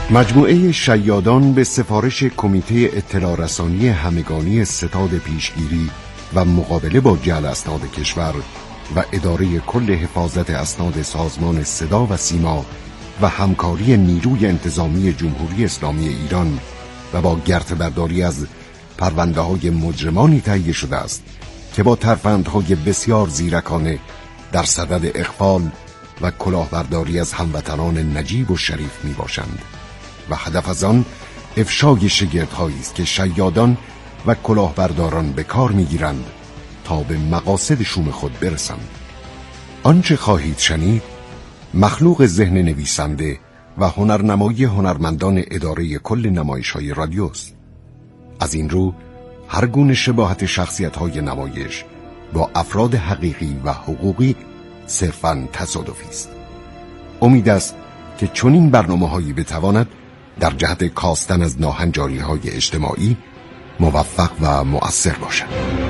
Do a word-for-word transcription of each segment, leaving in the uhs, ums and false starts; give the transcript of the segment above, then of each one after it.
مجموعه شیادان به سفارش کمیته اطلاع رسانی همگانی ستاد پیشگیری و مقابله با جعل اسناد کشور و اداره کل حفاظت اسناد سازمان صدا و سیما و همکاری نیروی انتظامی جمهوری اسلامی ایران و با گرته‌برداری از پرونده‌های مجرمانی تهیه شده است که با ترفندهای بسیار زیرکانه در صدد اغفال و کلاهبرداری از هموطنان نجیب و شریف می باشند و هدف از آن افشای شگردهایی است که شیادان و کلاهبرداران به کار می گیرند تا به مقاصد شوم خود برسند. آنچه خواهید شنید مخلوق ذهن نویسنده و هنرنمایی هنرمندان اداره کل نمایش‌های رادیوست. از این رو هر گونه شباهت شخصیت‌های نمایش با افراد حقیقی و حقوقی صرفاً تصادفی است. امید است که چنین برنامه‌هایی بتواند در جهت کاستن از ناهنجاری‌های اجتماعی موفق و مؤثر باشد.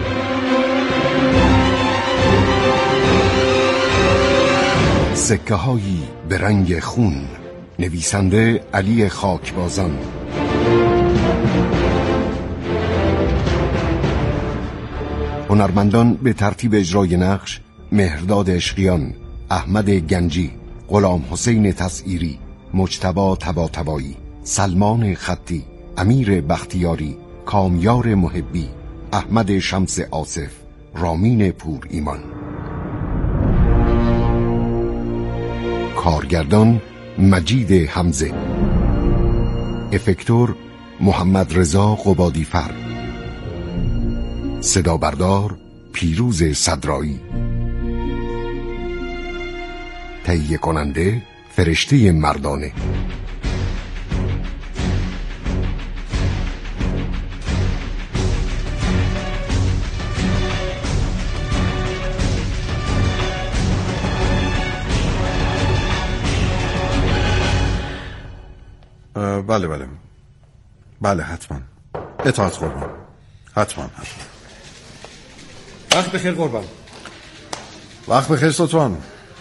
سکه‌هایی به رنگ خون، نویسنده علی خاکبازان، هنرمندان به ترتیب اجرای نقش: مهرداد عشقیان، احمد گنجی، غلام حسین تسعیری، مجتبی طباطبایی، سلمان خطی، امیر بختیاری، کامیار محبی، احمد شمس آصف، رامین پور ایمان. کارگردان مجید حمزه، افکتور محمد رضا قبادیفر، صدا بردار پیروز صدرایی، تهیه کننده فرشته مردانه. بله بله بله حتما. اطاعت قربان. حتما حتما. وقت بخیر قربان. وقت بخیر ستوان.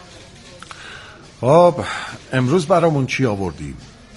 خب امروز برامون چی آوردی؟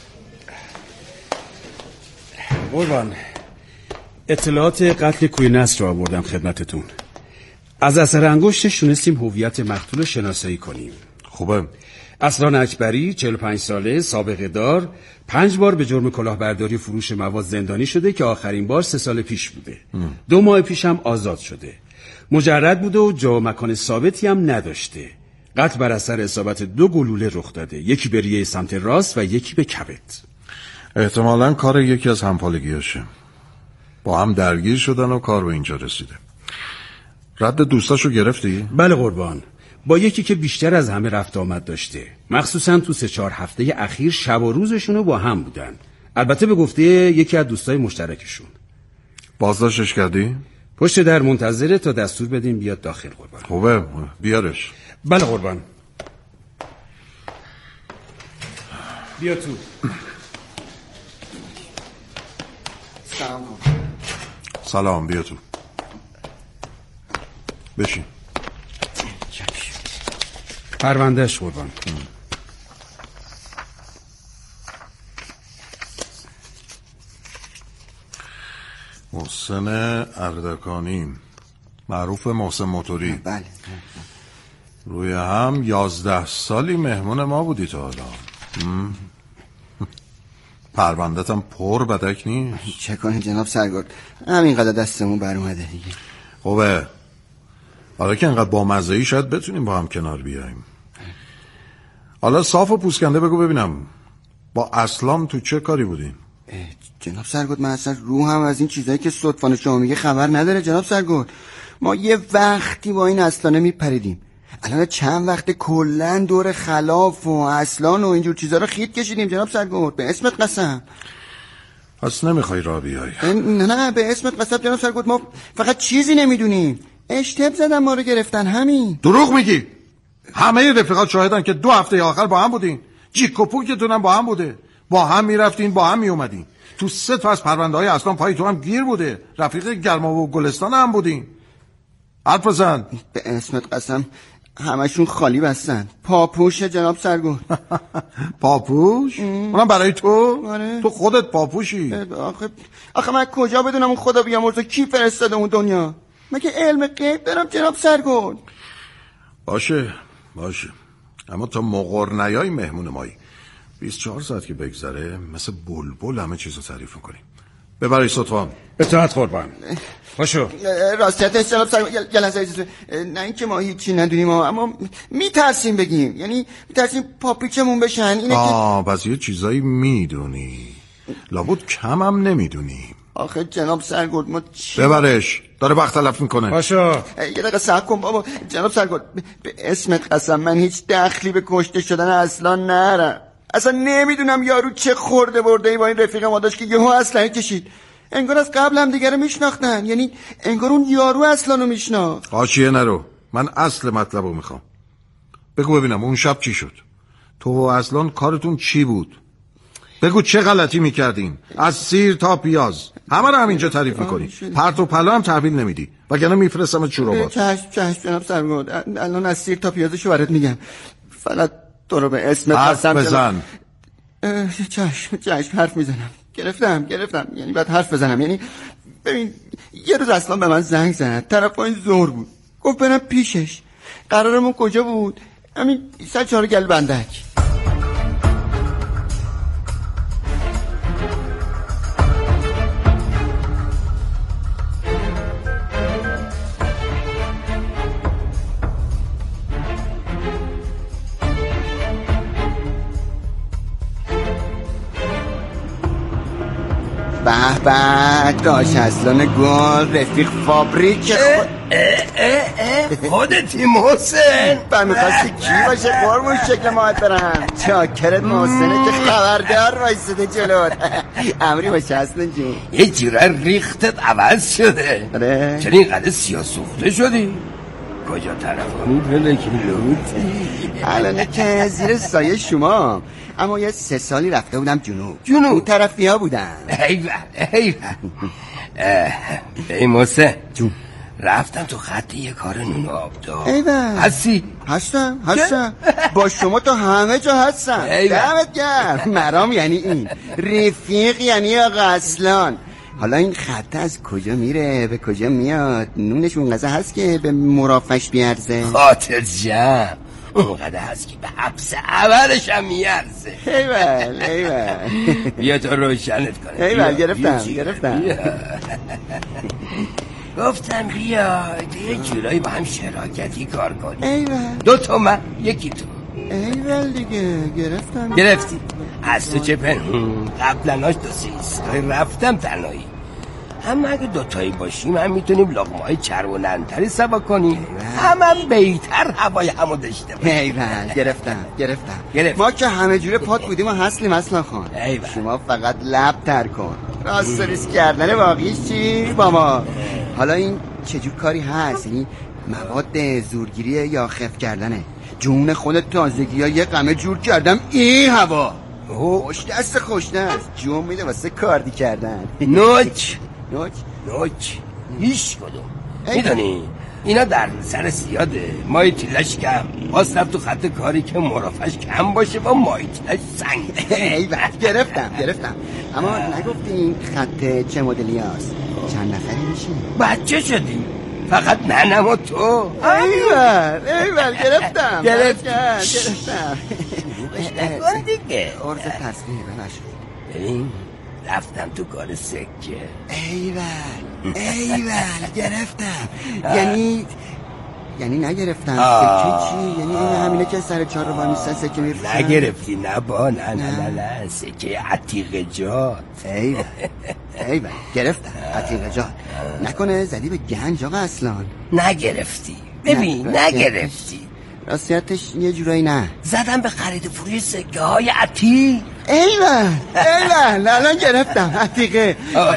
قربان اطلاعات قتل کوی نصر رو آوردم خدمتتون. از اثر انگشتش تونستیم هویت مقتول شناسایی کنیم. خوبه. اصلان اکبری، چهل و پنج ساله، سابقه دار، پنج بار به جرم کلاهبرداری فروش مواد زندانی شده که آخرین بار سه سال پیش بوده. ام. دو ماه پیش هم آزاد شده. مجرد بوده و جا و مکان ثابتی هم نداشته. قتل بر اثر اصابت دو گلوله رخ داده، یکی به ریه سمت راست و یکی به کبد. احتمالاً کار یکی از همپالگیاشه. با هم درگیر شدن و کار به اینجا رسیده. رد دوستاشو گرفتی؟ بله قربان. با یکی که بیشتر از همه رفت آمد داشته، مخصوصا تو سه چهار هفته اخیر شب و روزشونو با هم بودن. البته به گفته یکی از دوستای مشترکشون. بازداشتش کردی؟ پشت در منتظره تا دستور بدیم بیاد داخل قربان. خوبه بیارش. بله قربان. بیا تو. سلام. سلام بیا تو. بشین. پروندهش قربان. محسن اردکانی، معروف محسن موتوری. بله. روی هم یازده سالی مهمون ما بودی تا حالا. پرونده‌تم پر بدک نیست. چه کنی جناب سرگرد، همینقدر دستمون بر اومده دیگه. خوبه. حالا که انقدر با مزه‌ای شاید بتونیم با هم کنار بیاییم. حالا صاف و پوسکنده بگو ببینم با اسلام تو چه کاری بودیم؟ جناب سرگرد من اصلا رو هم از این چیزایی که صدفانه شما میگه خبر نداره جناب سرگرد. ما یه وقتی با این اسلانه میپریدیم، الان چند وقت کلن دور خلاف و اسلان و اینجور چیزا رو خیت کشیدیم جناب سرگرد، به اسمت قسم. پس نمیخوای راه بیای؟ نه نه به اسمت قسم جناب سرگرد، ما فقط چیزی نمیدونیم. اشتب زدن ما رو گرفتن همین. دروغ میگی. همه رفیقات شاهدن که دو هفته آخر با هم بودین. جیک و پوکتون هم با هم بوده. با هم میرفتین با هم میومدین. تو سه تا از پرونده های اصلا پای تو هم گیر بوده. رفیق گرما و گلستان هم بودین. حرف بزن. به اسمت قسم همشون خالی بستن. پاپوش جناب سرگل. پاپوش؟ اونم برای تو؟ آره. تو خودت پاپوشی. آخه آخه من کجا بدونم اون خدا بیامرزه کی فرستاده اون دنیا؟ مگه علم غیب دارم جناب سرگل؟ باشه باشه، اما تا مقر نیای مهمون مایی. بیست و چهار ساعت که بگذره مثل بلبل همه چیزو تعریف میکنیم. ببرای صدفان. اطاعت قربان. باشو. راستیتش جناب سرگل یه لحظه اجازه. نه اینکه ما هیچی ندونیم اما میترسیم بگیم، یعنی میترسیم پاپیچمون بشن. اینه آه که... بس یه چیزایی میدونی، لابد کم هم نمیدونی. آخه جناب سرگل ما چی؟ ببرش، داره وقت تلف میکنه. باشو. یه دقیقه صبر کن بابا. جناب سرگل به اسمت قسم من هیچ دخلی به کشته شدن اصلا نرم. اصلا نمیدونم یارو چه خورده برده ای با این رفیق ما داشت که یهو اسلحه کشید. انگار از قبل هم دیگه رو میشناختن، یعنی انگار اون یارو اصلا رو میشناخت. حاشیه نرو، من اصل مطلب رو میخوام. بگو ببینم اون شب چی شد؟ تو و اصلا کارتون چی بود؟ بگو چه غلطی میکردین؟ از سیر تا پیاز همه رو همینجا تعریف میکنی. پرت و پلا هم تحویل نمیدی وگرنه میفرستم چوروبات. چشم چشم جناب سرگل، الان از سیر تا پیازشو برات میگم. فقط تو رو به اسم قسم بزن. چشم چشم حرف میزنم. گرفتم گرفتم یعنی باید حرف بزنم. یعنی ببین یه روز اصلا به من زنگ زد، طرف این ظهر بود، گفت برم پیشش. قرارمون کجا بود؟ همین سر چهار گل بندک. به به داش اصلان گل رفیق فابریک اه اه اه خودتی محسن. با میخواستی کی باشه قربون شکل ماهت برم؟ چاکرت محسنه که خبردار وایساده جلوت. امری باشه اصلان جون. یه جوره ریختت عوض شده. آره چرا اینقدر سیاه سوخته شدی؟ کجا طرفانی پلکی لوتی؟ الانه که زیر سایه شما، اما یه سه سالی رفته بودم جنوب. جنوب؟ اون طرفی ها بودم. ایول ایول. ای موسه جون رفتم تو خط یه کار نون آبدار. ایول هستی؟ هستم هستم با شما تا همه جا هستم. دمت گرم. مرام یعنی این، رفیق یعنی آقا اصلان. حالا این خط از کجا میره به کجا میاد؟ نونش اونقدر هست که به مرافش بیارزه؟ خاطر جمع اونقدر هست که به حبس اولش هم میارزه. ایول ایول. بیا تو روشنت کنه. ایول گرفتم گرفتم. گفتم بیا یه جورایی با هم شراکتی کار کنیم. ایول دو تا من یکی تو. ایول دیگه گرفتم. گرفتی؟ از تو چه پنهون قبلناش دو سیستای رفتم تنهایی. هم اگه دوتایی باشیم هم میتونیم لقمه‌های چربوننتری سوا کنیم، هم هم بیتر هوای همو داشته باشیم. ایول گرفتم گرفتم گرفت. ما که همه جوره پات بودیم و هستیم اصلا خان. ایول. شما فقط لب تر کن. راست ریسک کردن واقعیش چی با ما؟ حالا این چجور کاری هست؟ یعنی مواد زورگیری یا خف کردنه؟ جون خودت تازگی ها یه قمه جور کردم این هوا. خوش دست خوش دست جون میده واسه کاردی کردن. نوچ نوچ نوچ هیچ کدوم. میدونی اینا در سر زیاده، مایتیلش کم، باز رفت تو خط کاری که مرافش کم باشه با مایتیلش سنگ. ایول گرفتم گرفتم. اما نگفتی این خط چه مدلی هست؟ چند نفری میشیم؟ بچه شدیم فقط منم و تو. ایول ایول گرفتم گرفت گرفتم. روبش نکن دیگه. عرض تصویر ببخشید. ببین رفتم تو کار سکه. ایول ایول گرفتم. یعنی یعنی نگرفتم. سکه چی؟ یعنی این همینه که سر چهار رو با نیستن سکه میرفتن؟ نگرفتی؟ نه با نه نه نه نه سکه عتیق جات. ایول ایول گرفتم عتیق جات. نکنه زدی به گنج آقا اصلان؟ نگرفتی؟ ببین نگرفتی. راستیتش یه جورایی نه. زدم به خرید فروش سکه های عتیق. ایول ایول الان گرفتم عتیقه.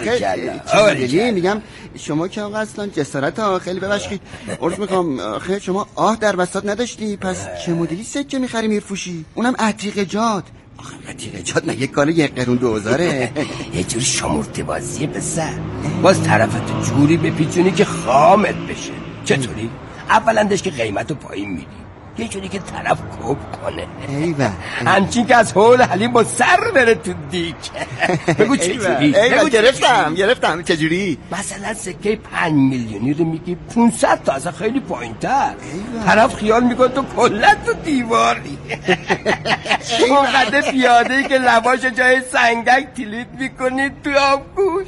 آره میگم شما که آقا اصلا جسارت ها خیلی ببخشید عرض میکنم آخه شما آه در بساط نداشتی، پس چه مدلی سکه میخری میرفوشی؟ اونم عتیق جات. آخه عتیق جات مگه کار یک قرون دوزاره؟ یه جوری شمرده بازیه بسر، باز طرفت جوری بپیچونی که خامت بشه. چطوری؟ اولندش که قیمتو پایین میدی، یه جوری که طرف کوب کنه. ایوه همچین که از هول حلیم با سر بره تو دیک. بگو چجوری؟ ایوه گرفتم گرفتم چجوری؟ مثلا سکه پنج میلیونی رو میگی پونصد تا اصلا خیلی پایین‌تر. طرف خیال میکنه تو کلا تو دیواری. اون قده پیاده‌ای که لباشو جای سنگک تیلیت میکنی تو آبگوش.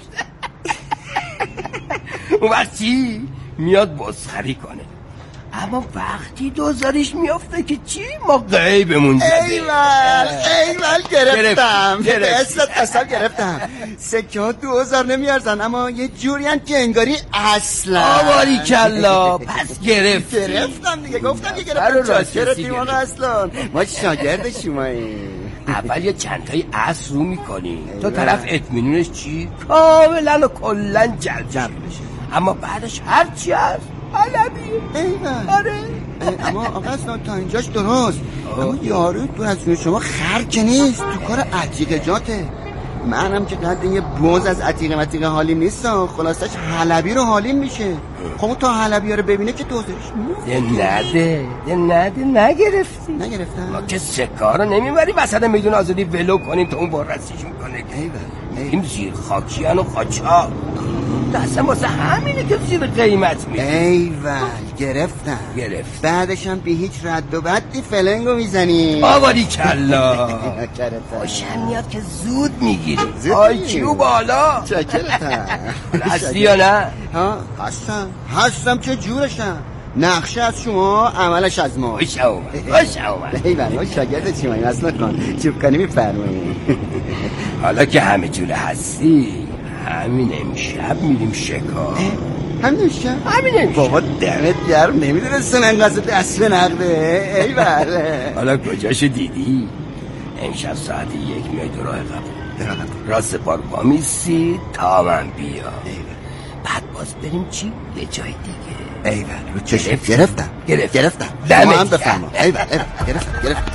اون وقت چی؟ میاد بسخری کنه. اما وقتی دوزارش میافته که چی؟ ما غیبمون زده. ایول ایول گرفتم اصلا اصلا گرفتم. سکه ها دوزار نمیارزن اما یه جوری هم که انگاری اصلا. آواری کلا پس گرفت گرفتم دیگه گفتم که گرفتم. گرفتیم آقا اصلا ما شاگرد شماییم. اول یه چند تایی عصر رو میکنی تا طرف اطمینونش چی؟ کاملا و کلا جلب بشه. اما بعدش هر چی هست حلبیه. ایوه آره. اما آقا اصلا تا اینجاش درست. اما یارو تو از شما خر که نیست، تو کار عتیقه جاته. منم که قد یه بوز از عتیقه متیقه حالیم نیستم، خلاصش حلبی رو حالیم میشه. خب تا حلبی ها رو ببینه که دوزش ده نده ده نده نگرفتی نگرفتم. ما که سکار رو نمیبری وسط میدون آزادی ولو کنیم تا اون بارستیش میکنه. این زیر خاکیان و خاچا دستم واسه همینه که زیر قیمت میده. ایول گرفتم گرفت. بعدش هم به هیچ رد و بدی فلنگو میزنی. آواری کلا خوشم میاد که زود میگیری. آی کیو بالا. چکرتم. هستی یا نه؟ ها هستم هستم چه جورشم. نقشه از شما عملش از ما. خوش اومد خوش اومد. ایول ما شاگرد چی مایی اصلا کن چوب کنی میفرمایی. حالا که همه جوره هستی همین امشب میریم شکار. همین امشب؟ همین امشب. بابا دمت گرم نمیدونستم انقدر دست به نقده. ایول حالا کجاشو دیدی؟ امشب ساعت یک میای دو راه قبول راست پار پا میسی تا من بیا. بعد باز بریم چی؟ یه جای دیگه. ایول رو چشم گرفتم گرفت. گرفتم دمت شما هم بفرما. ایول ایول گرفتم گرفتم.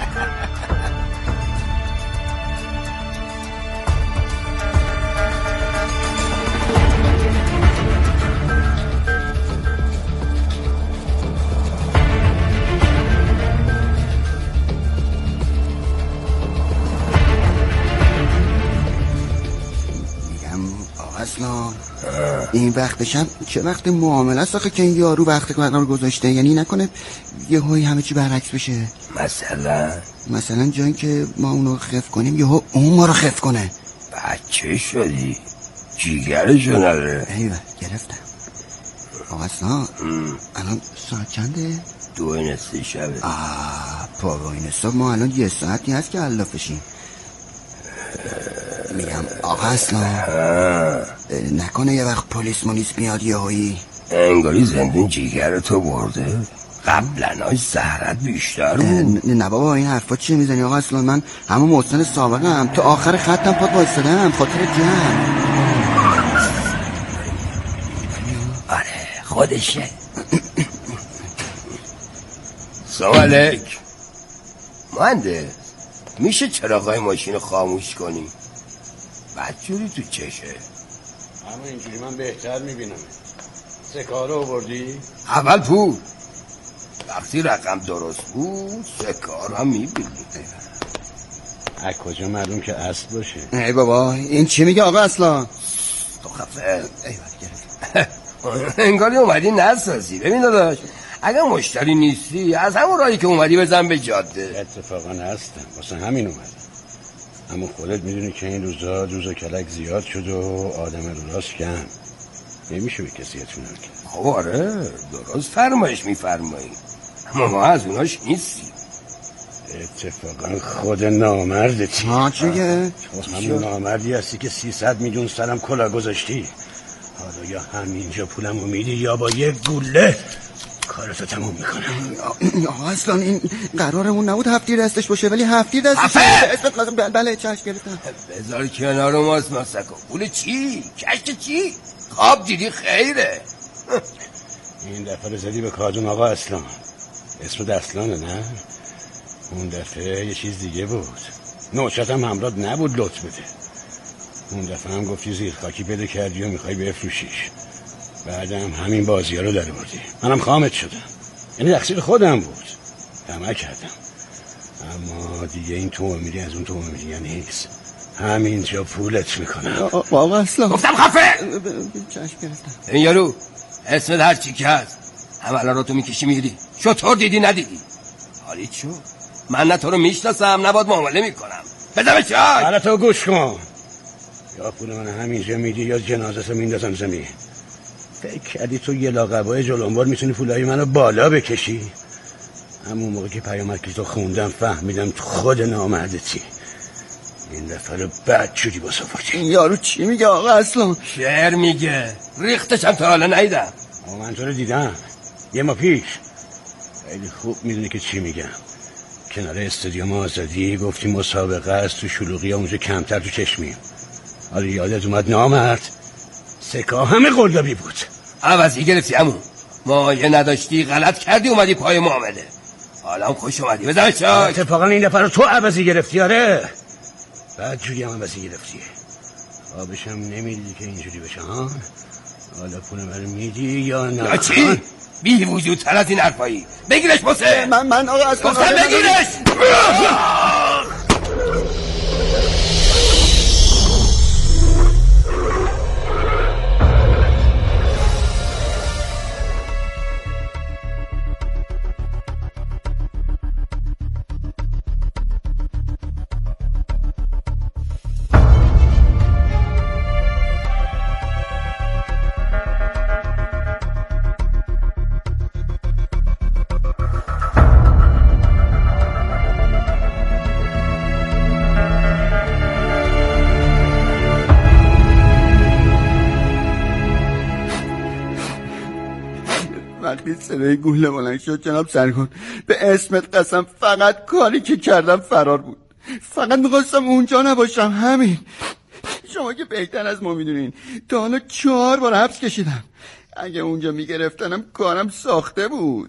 این وقتشم چه وقت معامله است آخه که این یارو وقت قرار گذاشته؟ یعنی نکنه یه هایی همه چی برعکس بشه؟ مثلا مثلا جایی که ما اونو خف کنیم یه ها اون ما رو خف کنه. بچه شدی جیگرشو نداره. ایوه گرفتم. آقا اصلا الان ساعت چنده؟ دو نصف شبه. آه پا این حساب ما الان یه ساعتی هست که علافشیم. میگم آقا اصلا نکنه یه وقت پلیس مونیس میاد یه هایی انگاری زندون جیگر تو برده. قبلناش زهرت بیشتر بود. نه بابا این حرفا چیه میزنی آقا اصلا؟ من همون محسن سابقم تا آخر خطم پاد وایسادم خاطر جمع. آره خودشه. سلام علیک مهندس، میشه چراغای ماشین خاموش کنی؟ بدجوری تو چشه. اما اینجوری من بهتر میبینم. سکاره آوردی؟ اول پول وقتی رقم درست بود سکاره هم میبینی. از کجا معلوم که اصل باشه؟ ای بابا این چی میگه آقا اصلا؟ تو خفه. انگاری اومدی نسازی. ببین داداش اگه مشتری نیستی از همون راهی که اومدی بزن به جاده. اتفاقا هستم واسه همین اومدم. اما خودت میدونی که این روزا دوز و کلک زیاد شد و آدم رو راست کم نمیشه به کسی اطمینان کرد. خب آره درست فرمایش میفرمایی اما ما از اوناش نیستیم. اتفاقا خود نامردتی. ها چیه؟ تو همون نامردی هستی که سیصد میلیون سرم کلا گذاشتی. حالا یا همینجا پولمو میدی یا با یک گوله کارتو تموم میکنم. آقا اصلا این قرارمون نبود هفتی دستش باشه ولی هفتی دستش باشه. بله چشم گرفتم. بذار کنار ماست مسکو. پول چی؟ کشت چی؟ خواب دیدی خیره. این دفعه زدی به کاجون آقا اسلام. اسم دستلانه نه؟ اون دفعه یه چیز دیگه بود. نوچتم همراه نبود لطف بده. اون دفعه هم گفتی زیر خاکی بده کردی و میخوای بفروشیش. بعدم همین بازی ها رو در بردی. منم خامت شدم. یعنی تقصیر خودم بود. طمع کردم، اما دیگه این تو میری از اون تو میری نیست. همینجا پولت میکنم. بابا اصلا گفتم خفه. چشم گرفتم. این یارو اسمت هر چی که هست عملا رو تو میکشی میری. شطور دیدی ندیدی؟ حالی چو من نه تو رو میشناسم نه باید معامله میکنم. بزنم چای. حالا تو گوش کن، یا پول من همینجا میدی یا جنازتو میندازم زمین. فکر کردی تو یه لاقبای جلنبار میتونی پولای منو بالا بکشی؟ همون موقع که پیامک تو خوندم فهمیدم تو خود نامردتی. این دفعه رو بد جوری با صفاتی. این یارو چی میگه آقا اصلا؟ شعر میگه، ریختشم تا حالا نیدم. آقا من تو رو دیدم یه ما پیش. خیلی خوب میدونی که چی میگم. کنار استادیوم آزادی گفتی مسابقه است، تو شلوغی اونجا کمتر تو چشمیم. حالا یادت اومد نامرد سکه همه قلابی بود. عوضی گرفتی همون مایه نداشتی، غلط کردی اومدی پای معامله. حالا هم خوش اومدی. بزن چای. اتفاقا این دفعه رو تو عوضی گرفتی. آره بعد جوری هم عوضی گرفتی. آبش هم نمیدی که اینجوری بشه ها. حالا پول من میدی یا نه؟ یا چی؟ بی وجود تر از این حرفایی. بگیرش بسه. من من آقا از گفتم بگیرش. وقتی صدای گوله بلند شد جناب سرگرد، به اسمت قسم فقط کاری که کردم فرار بود. فقط میخواستم اونجا نباشم، همین. شما که بهتر از ما میدونین تا حالا چهار بار حبس کشیدم. اگه اونجا میگرفتنم کارم ساخته بود.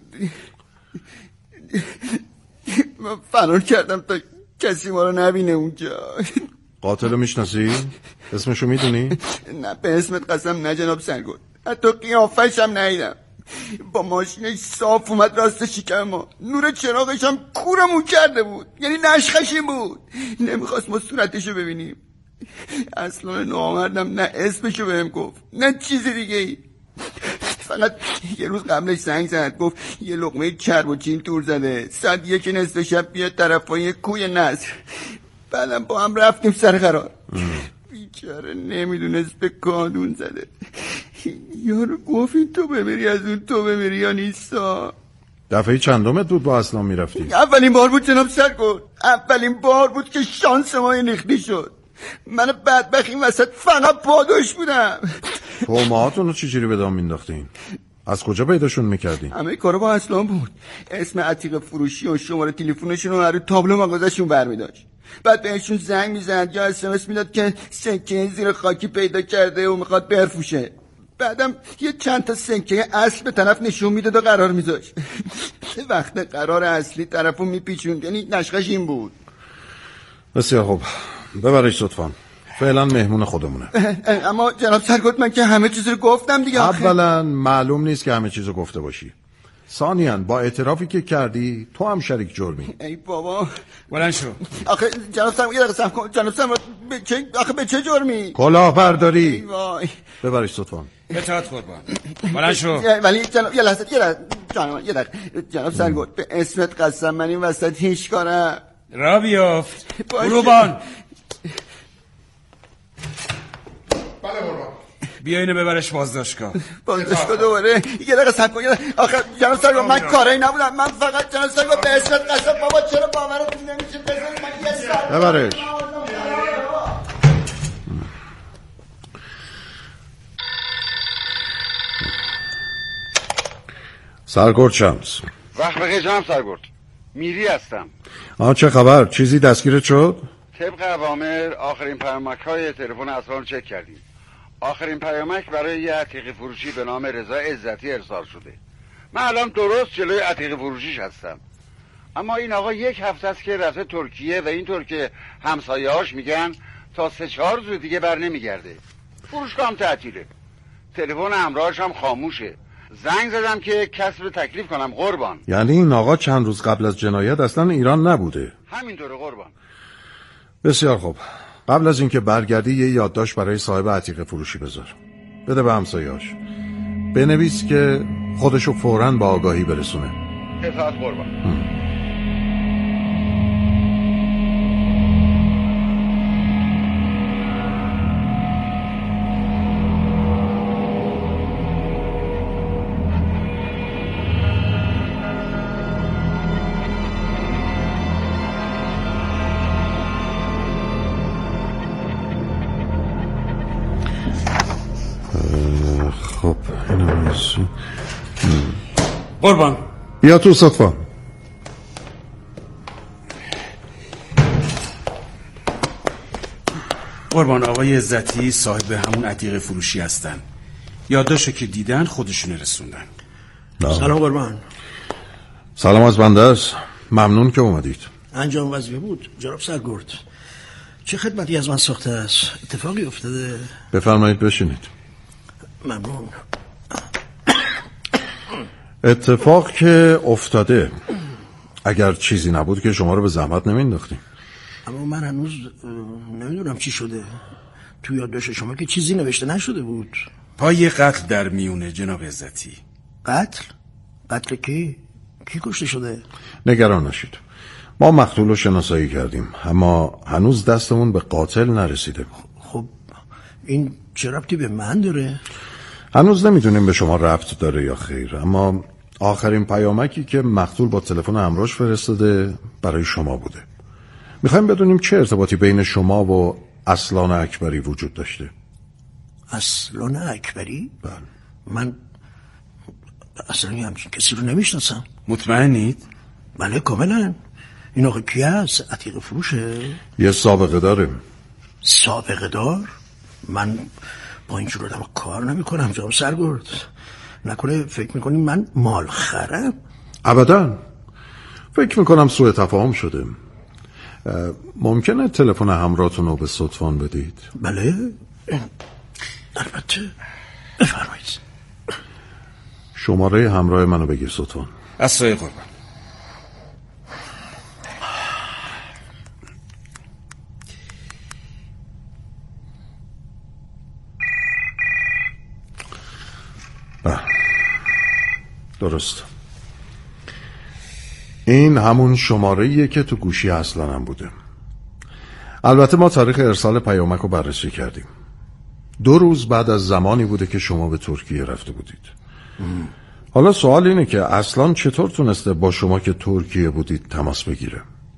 من فرار کردم تا کسی ما رو نبینه اونجا. قاتل میشناسی؟ اسمشو میدونی؟ نه به اسمت قسم نه جناب سرگرد، حتی قیافش هم ندیدم. با ماشینش صاف اومد راست شکم ما، نور چراغش هم کورمون کرده بود، یعنی نشخشیم بود. نمیخواست ما صورتشو ببینیم. اصلا نامردم نه اسمشو بهم گفت نه چیز دیگه ای. فقط یه روز قبلش زنگ زد گفت یه لقمه چرب و چین تور زده، ساعت یک نصف شب بیاد طرفای کوی نصر. بعدم با هم رفتیم سر قرار. بیچاره نمیدونست به کادون زده. یارو گفت این تو بمیری از اون تو بمیری یا نیستا. دفعه چندمت بود با اسلام میرفتی؟ اولین بار بود جناب سرگرد، اولین بار بود که شانس ما نخلی شد. من بدبخت این وسط فقط پاداش بودم. تومهاتون رو چجوری به دام مینداختین؟ از کجا پیداشون میکردین؟ همه کارا با اسلام بود. اسم عتیق فروشی و شماره تلفنشون رو رو تابلو مغازه‌شون برمی‌داشت. بعد بهشون زنگ میزد یا اس ام اس میداد که سکه زیر خاکی پیدا کرده و میخواد بفروشه. بعدم یه چند تا سکه اصل به طرف نشون میداد و قرار میذاشت. وقت قرار اصلی طرفو میپیچوند، یعنی نشخش این بود. بسیار خوب، ببرش لطفاً. فعلا مهمون خودمونه. اما جناب سرگرد من که همه چیز رو گفتم دیگه. اولا معلوم نیست که همه چیز رو گفته باشی. ثانیاً با اعترافی که کردی تو هم شریک جرمی. ای بابا بلند شو. آخه جناب سرگرد یه دقیقه صبر کن. جناب سرگرد به چه آخه به چه جرمی؟ کلاهبرداری. وای ببرش لطفاً. اطاعت قربان. بلند شو. ولی جناب یه لحظه یه لحظه جناب یه دقیقه جناب سرگرد به اسمت قسم من این وسط هیچ کارم. را بیافت. قربان. بله قربان. بیا اینو ببرش بازداشتگاه. بازداشتگاه دوباره؟ یه دقیقه صبر کن. آخه جناب سرگرد من کاری نبودم. من فقط جناب سرگرد به اسمت قسم بابا چرا باورتون نمیشه بزنید من یه ساعت ببرش. سرگرد شمس. وقت بخیر جناب سرگرد. میری هستم. آه چه خبر؟ چیزی دستگیرت شد؟ طبق اوامر آخرین پیامک های تلفن اسلام چک کردیم. آخرین پیامک برای یه عتیق فروشی به نام رضا عزتی ارسال شده. من الان درست جلوی عتیق فروشیش هستم. اما این آقا یک هفته است که رفته ترکیه و اینطور که همسایه‌هاش میگن تا سه چهار روز دیگه بر نمیگرده. فروشگاه هم تعطیله. تلفن همراهش هم خاموشه. زنگ زدم که کسب تکلیف کنم قربان. یعنی این آقا چند روز قبل از جنایت اصلا ایران نبوده؟ همینطوره قربان. بسیار خوب. قبل از اینکه برگردی یه یادداشت برای صاحب عتیقه فروشی بذار. بده به همسایه‌اش. بنویس که خودشو فوراً با آگاهی برسونه. اطاعت قربان. هم. خب اینو بسید. قربان بیا تو صفا. قربان آقای عزتی صاحب همون عتیقه فروشی هستن. یادداشتو که دیدن خودشون رسوندن. سلام قربان. سلام از بنده است. ممنون که اومدید. انجام وظیفه بود جناب سرگرد. چه خدمتی از من ساخته است؟ اتفاقی افتاده؟ بفرمایید بشینید. ممنون. اتفاق که افتاده. اگر چیزی نبود که شما رو به زحمت نمینداختیم. اما من هنوز نمیدونم چی شده. تو یادداشت شما که چیزی نوشته نشده بود. پای قتل در میونه جناب عزتی. قتل؟ قتل کی؟ کی کشته شده؟ نگران نشید. ما مقتول رو شناسایی کردیم اما هنوز دستمون به قاتل نرسیده. خب این چه ربطی به من داره؟ هنوز نمیدونیم به شما ربط داره یا خیر، اما آخرین پیامکی که مقتول با تلفن همراهش فرستاده برای شما بوده. میخوایم بدونیم چه ارتباطی بین شما و اصلان اکبری وجود داشته. اصلان اکبری؟ بله. من اصلا همچین کسی رو نمیشناسم. مطمئنید؟ بله کاملا. این آقا کی هست؟ عتیقه فروشه؟ یه سابقه داره. سابقه دار؟ من با اینجور آدم کار نمی کنم جناب سرگرد. نکنه فکر میکنی من مال خرم؟ ابدا. فکر میکنم سوء تفاهم شده. ممکنه تلفن همراهتون رو به صدفان بدید؟ بله البته. بفرمایید. شماره همراه منو بگیر صدفان. اصلای قربان. درست. این همون شماره‌ایه که تو گوشی اصلانم بوده. البته ما تاریخ ارسال پیامک رو بررسی کردیم. دو روز بعد از زمانی بوده که شما به ترکیه رفته بودید. ام. حالا سوال اینه که اصلان چطور تونسته با شما که ترکیه بودید تماس بگیره؟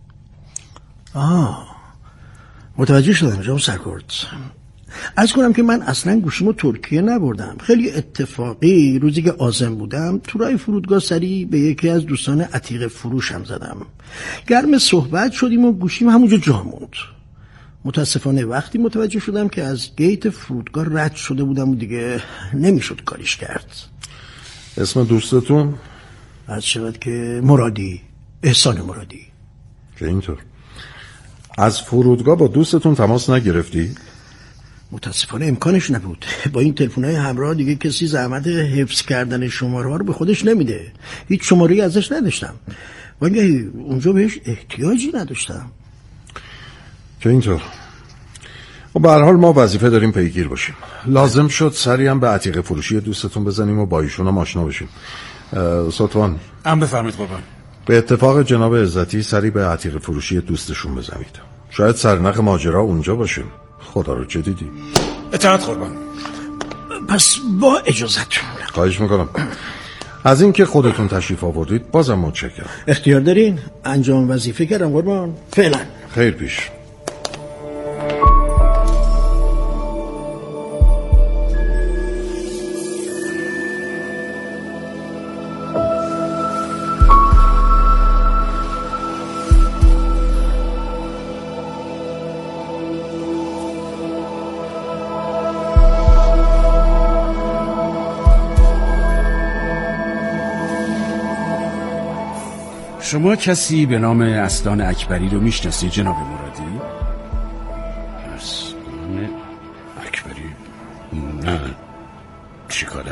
آه متوجه شدم جناب سرگرد. عرض کنم که من اصلا گوشیمو ترکیه نبردم. خیلی اتفاقی روزی که عازم بودم تو راه فرودگاه سری به یکی از دوستان عتیقه فروشم زدم. گرم صحبت شدیم و گوشیم همونجا جا موند. متاسفانه وقتی متوجه شدم که از گیت فرودگاه رد شده بودم و دیگه نمیشد کاریش کرد. اسم دوستتون؟ عرض شود که مرادی، احسان مرادی. که اینطور. از فرودگاه با دوستتون تماس نگرفتی؟ متاسفانه امکانش نبود. با این تلفن‌های همراه دیگه کسی زحمت حفظ کردن شماره‌ها رو به خودش نمیده. هیچ شماره‌ای ازش نداشتم. ولی اونجا بهش احتیاجی نداشتم. که اینطور. و به هر حال ما وظیفه داریم پیگیر باشیم. لازم شد سری هم به عتیقه فروشی دوستتون بزنیم و با ایشون هم آشنا بشیم. سلطان ام بفرمایید قربان. به اتفاق جناب عزتی سری به عتیقه فروشی دوستشون بزنید. شاید سرنخ ماجرا اونجا باشه. خدا رو چه دیدی؟ اطاعت قربان. پس با اجازتون. خواهش میکنم. از این که خودتون تشریف آوردید بازم متشکرم. اختیار دارین. انجام وظیفه کردم قربان. فعلا خیر پیش. شما کسی به نام اصلان اکبری رو میشناسی جناب مرادی؟ اصلان اکبری؟ نه چی کاره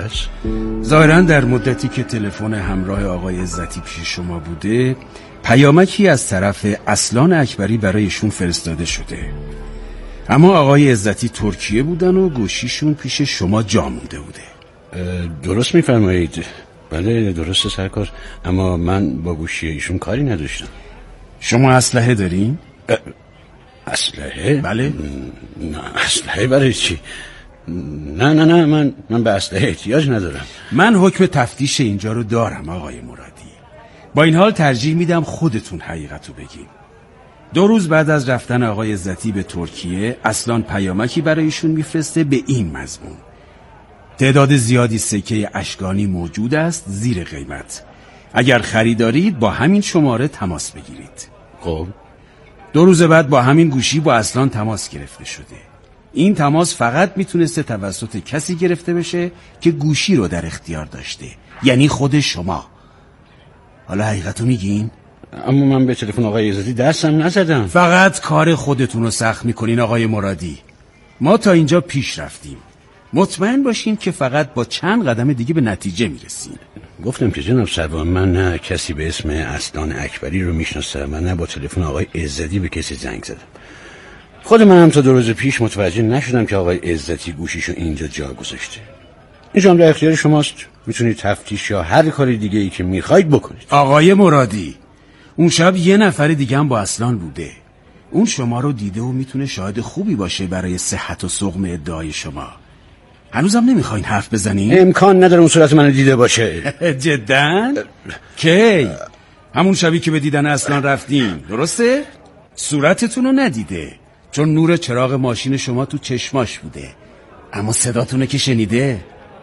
است؟ ظاهراً در مدتی که تلفن همراه آقای عزتی پیش شما بوده پیامکی از طرف اصلان اکبری برایشون فرستاده شده، اما آقای عزتی ترکیه بودن و گوشیشون پیش شما جا مونده بوده. درست میفرمایید. بله درسته سرکار، اما من با گوشی ایشون کاری نداشتم. شما اسلحه دارین؟ اسلحه؟ بله. نه اسلحه برای چی؟ نه نه نه من من به اسلحه احتیاج ندارم. من حکم تفتیش اینجا رو دارم آقای مرادی. با این حال ترجیح میدم خودتون حقیقتو بگین. دو روز بعد از رفتن آقای عزتی به ترکیه اصلان پیامکی برایشون میفرسته به این مضمون: تعداد زیادی سکه اشکانی موجود است زیر قیمت، اگر خریدارید با همین شماره تماس بگیرید. خب دو روز بعد با همین گوشی با اصلان تماس گرفته شده. این تماس فقط میتونسته توسط کسی گرفته بشه که گوشی رو در اختیار داشته، یعنی خود شما. حالا حقیقتو میگین؟ اما من به تلفن آقای عزتی دستم نزدم. فقط کار خودتون رو سخت میکنین آقای مرادی. ما تا اینجا پیش رفتیم، مطمئن باشین که فقط با چند قدم دیگه به نتیجه میرسین. گفتم که جناب سروان من نه کسی به اسم اصلان اکبری رو میشناسم و نه با تلفن آقای عزتی به کسی زنگ زدم. خود من هم تا دو روز پیش متوجه نشدم که آقای عزتی گوشیشو اینجا جا گذاشته. اینجا هم در اختیار شماست، میتونید تفتیش یا هر کاری دیگه ای که میخواید بکنید. آقای مرادی، اون شب یه نفر دیگه هم با اصلان بوده. اون شما رو دیده و میتونه شاهد خوبی باشه برای صحت و سقم ادعای شما. هنوزم نمیخواین حرف بزنین؟ امکان نداره اون صورت منو دیده باشه. جداً؟ کی؟ همون شبی که به دیدن اصلان رفتین، درسته؟ صورتتون رو ندیده، چون نور چراغ ماشین شما تو چشماش بوده، اما صداتونه که شنیده.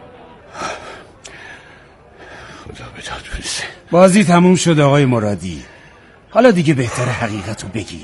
خدا به داد برسه. بازی تموم شد آقای مرادی. حالا دیگه بهتر حقیقتو بگین.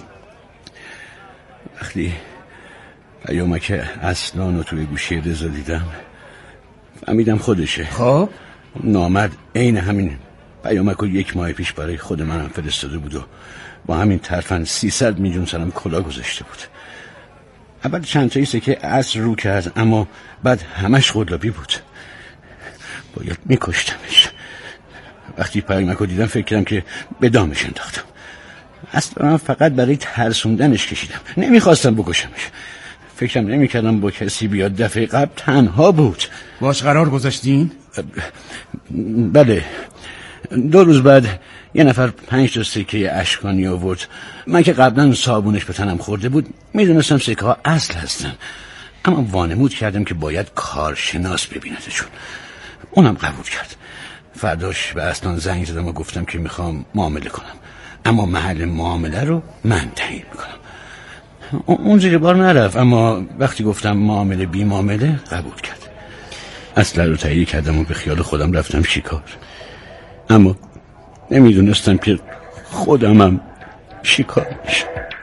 وقتی پیامک اصلان رو توی گوشی رضا دیدم فهمیدم خودشه. خب نامرد عین همین پیامک رو یک ماه پیش برای خود منم فرستاده بود و با همین ترفند سیصد میلیون سرم کلا گذاشته بود. اول چند تایی سکه اصل رو کرد، اما بعد همش قلابی بود. باید میکشتمش. وقتی پیامک رو دیدم فکر کردم که به دامش انداختم. اصلا فقط برای ترسوندنش کشیدم، نمیخواستم بکشمش. فکرم نمیکردم با کسی بیاد. دفعه قبل تنها بود. باش قرار گذاشتین؟ بله. دو روز بعد یه نفر پنج تا سکه اشکانی آورد. من که قبلا صابونش به تنم خورده بود میدونستم سکه ها اصل هستن، اما وانمود کردم که باید کارشناس ببیندشون. اونم قبول کرد. فرداش به اصلان زنگ زدم و گفتم که میخوام معامله کنم، اما محل معامله رو من تعیین میکنم. اون زیر بار نرفت، اما وقتی گفتم معامله بی معامله قبول کرد. اصلا رو تهیه کردم و به خیال خودم رفتم شکار، اما نمیدونستم که خودمم شکار میشم.